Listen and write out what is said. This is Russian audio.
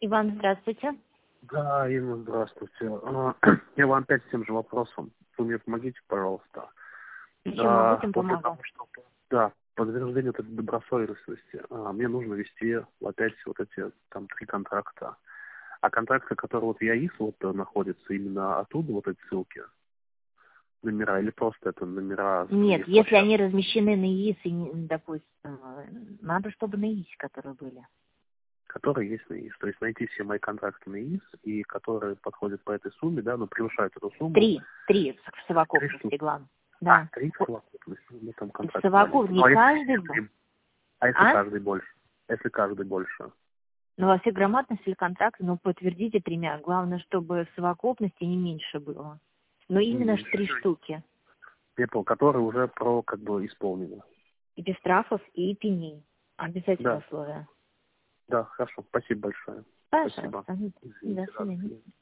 Иван, здравствуйте. Да, Инна, здравствуйте. Я вам опять с тем же вопросом. Вы мне помогите, пожалуйста. Чем будем Вот для помогать? того, чтобы, да, подтверждение этой добросовестности, мне нужно вести опять вот эти там 3 контракта. А контракты, которые вот в ЯИС вот находятся, именно оттуда вот эти ссылки, номера, или просто это номера с Нет, других если площадок, они размещены на ИИС, и, допустим, надо, чтобы на ИИСе, которые были. которые есть на ИИС. То есть найти все мои контракты на ИИС, и которые подходят по этой сумме, да, но превышают эту сумму. Три в 3 совокупности, штуки. главное. Да. 3 в совокупности. Ну, там В контракт маленький. совокупности, не Ну, каждый был. а если А? каждый больше? Если каждый больше? Ну, во всех грамотности или контракты, ну, подтвердите 3. Главное, чтобы в совокупности не меньше было. Но Не именно ж меньше. 3 штуки. Я понял, которые уже как бы исполнены. И без штрафов, и пеней. Обязательно Да, условия. да, хорошо. Спасибо большое. Спасибо. Пожалуйста. До Извините, да, до свидания. свидания.